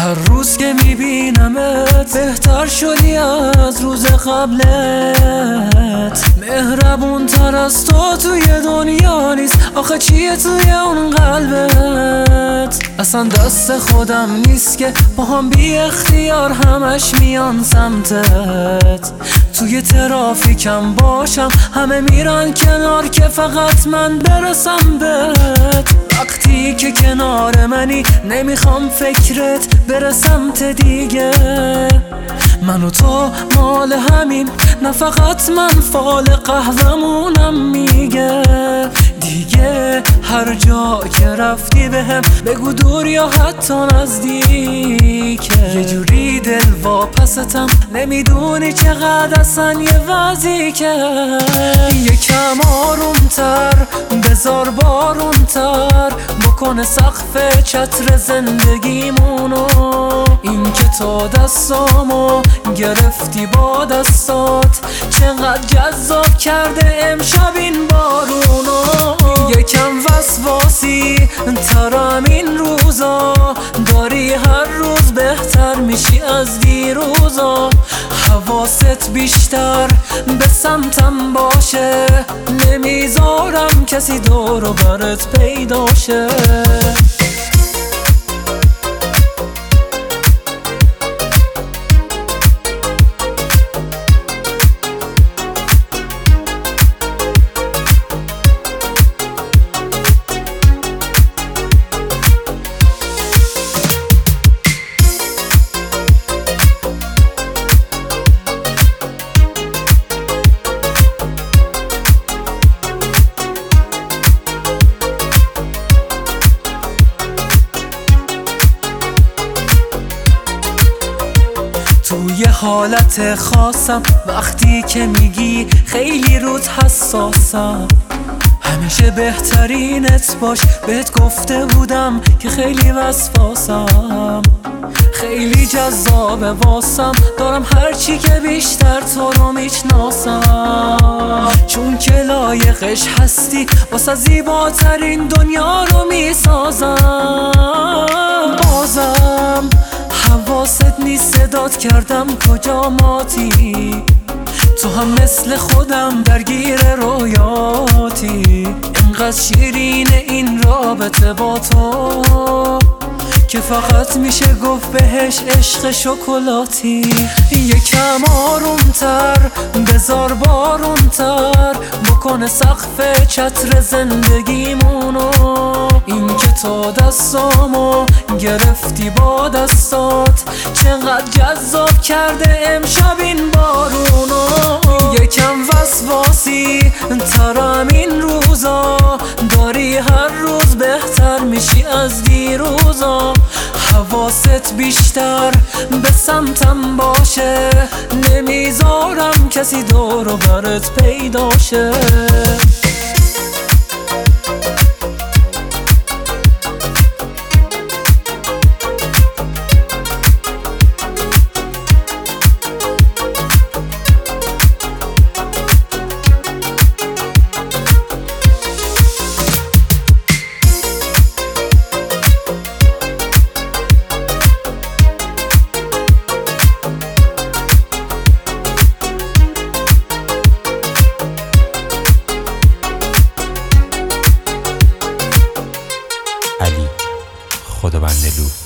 هر روز که میبینمت بهتر شدی از روز قبلت. مهربون تر از تو توی دنیا نیست، آخه چیه توی اون قلبت؟ اصلا دست خودم نیست که با هم بی اختیار همش میان سمتت. توی ترافیکم باشم همه میرن کنار که فقط من برسم بهت. وقتی که کنار منی نمیخوام فکرت بره سمت دیگه. من و تو مال همین، نه فقط من فال قهوه‌مونم میگه. دیگه هر جا که رفتی بهم بگو دور یا حتی نزدیکه. یه جوری دل واپستم نمیدونی چقدر اصلا یه وضعیکه. یکم آرومتر بذار بارونتر بکنه سقف چتر زندگیمونو. این که تو دستامو گرفتی با دستات چقدر جذاب کرده امشب این بارونو. یکم وسواسی ترم این روزا، داری هر روز بهتر میشی از دیروزا. حواست بیشتر به سمتم باشه، نمیذارم کسی دور و برت پیدا شه. توی حالت خاصم وقتی که میگی خیلی رود حساسم. همیشه بهترینت باش، بهت گفته بودم که خیلی وسواسم. خیلی جذابه واسم، دارم هرچی که بیشتر تو رو میشناسم. چون که لایقش هستی واسه زیباترین دنیا رو میسازم. بازم حواست نیست صدات کردم کجا ماتی. تو هم مثل خودم درگیر رویاتی. اینقدر شیرین این رابطه با تو که فقط میشه گفت بهش عشق شکلاتی. یکم آرومتر بذار بارونتر بکنه سقف چتر زندگیمونو. این که تو دستامو گرفتی با دستات چقدر جذاب کرده امشب این بارونو. یکم وسواسی ترم این روزا، داری هر روز بهتر میشی از دیروزا. حواست بیشتر به سمتم باشه، نمیذارم کسی دور و برت پیدا شه. علی خدابندلو.